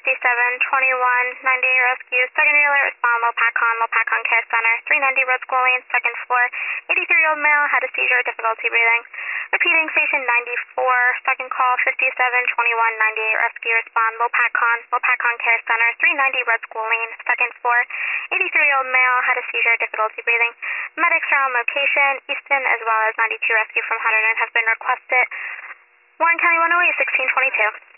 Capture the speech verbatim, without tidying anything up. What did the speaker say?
fifty-seven twenty-one ninety-eight rescue. Secondary alert, respond Lopakon, Lopakon Care Center. three ninety Road School Lane, second floor. eighty-three-year-old male had a seizure, difficulty breathing. Repeating, station ninety-four, second call, fifty-seven twenty-one ninety-eight rescue. Respond Lopakon, Lopakon Care Center. three ninety Road School Lane, second floor. eighty-three-year-old male had a seizure, difficulty breathing. Medics are on location. Easton as well as ninety-two rescue from Hunterdon have been requested. Warren County one oh eight, sixteen twenty-two.